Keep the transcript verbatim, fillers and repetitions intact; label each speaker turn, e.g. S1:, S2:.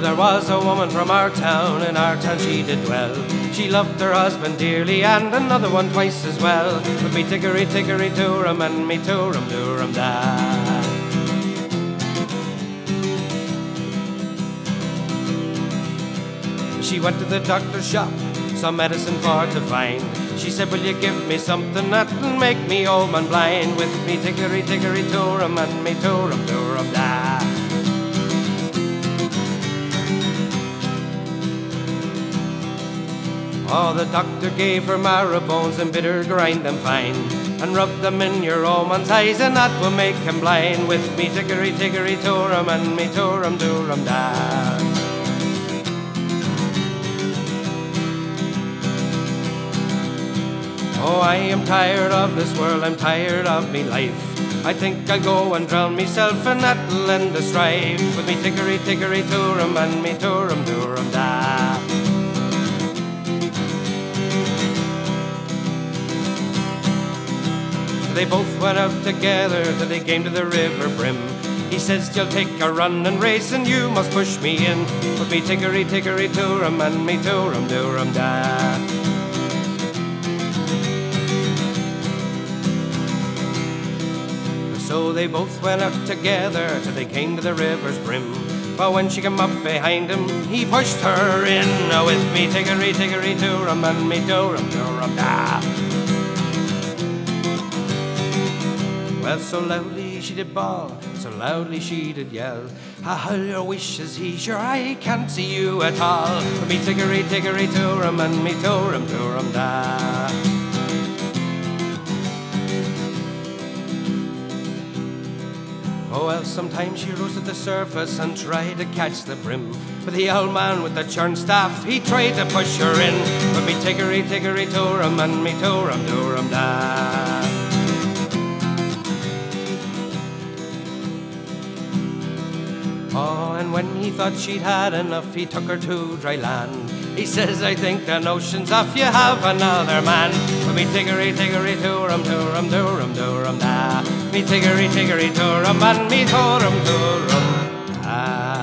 S1: there was a woman from our town, in our town she did dwell. She loved her husband dearly and another one twice as well. With me tickery tickery toorum and me toorum doorum da. She went to the doctor's shop, some medicine for to find. She said, will you give me something that'll make me old man blind? With me tickery tickery toorum and me toorum doorum da. Oh, the doctor gave her marrow bones and bid her grind them fine, and rub them in your old man's eyes, and that will make him blind. With me tickery tickery toorum and me toorum doorum da. Oh, I am tired of this world, I'm tired of me life. I think I'll go and drown myself, and that'll end the strife. With me tickery tickery toorum and me toorum doorum da. They both went out together till they came to the river brim. He says, you'll take a run and race and you must push me in. With me tickery tickery toorum and me toorum doorum da. So they both went out together till they came to the river's brim. But when she came up behind him, he pushed her in. With me tickery tickery toorum and me toorum doorum da. Well, so loudly she did bawl, so loudly she did yell. Ah, all your wishes he, sure I can't see you at all. With me tickery tickery toorum and me toorum doorum da. Oh, well, sometimes she rose to the surface and tried to catch the brim. But the old man with the churn staff, he tried to push her in. With me tickery tickery toorum and me toorum doorum da. Oh, and when he thought she'd had enough, he took her to dry land. He says, I think the notion's off, you have another man. With me tickery tickery toorum toorum doorum doorum da. Me tickery tickery toorum and me toorum doorum da.